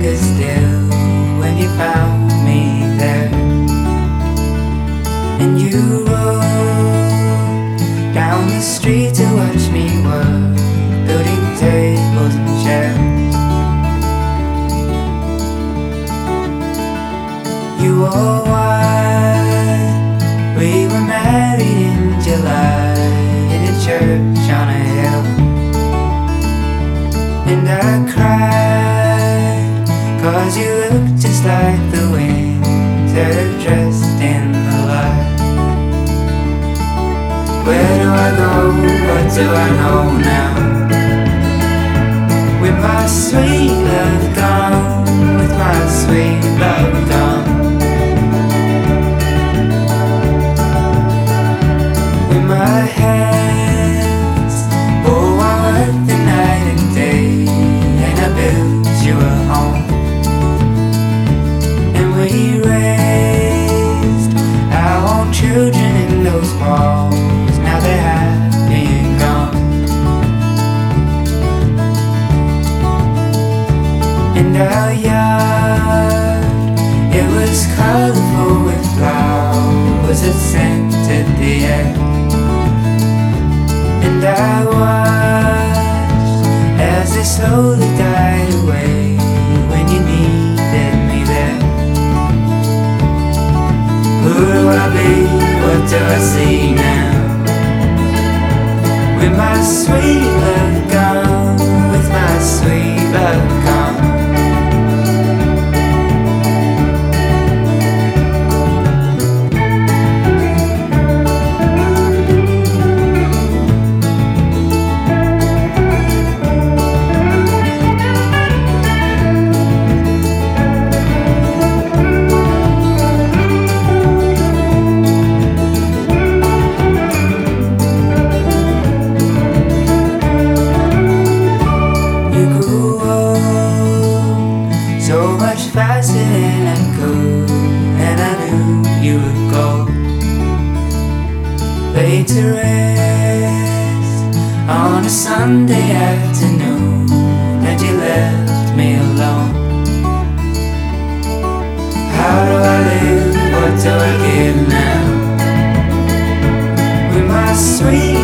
longer still when you found me there. And you rode down the street to watch me work, building tables and chairs. You wore white, we were married in July in a church on a hill. And I cried, 'cause you look just like the winter dressed in the light. Where do I go, what do I know now? With my sweet love gone, with my sweet love gone. With my hands, oh I worked the night and day, and I built you a home. And we raised our own children in those walls, now they're happy and gone. And our yard, it was colorful with flowers that scented the air. And I watched as they slowly died away when you needed me there. Who do I be? What do I see now? With my sweet love gone, with my sweet love gone. So much faster than I could, and I knew you would go. Laid to rest on a Sunday afternoon, and you left me alone. How do I live? What do I give now? With my sweet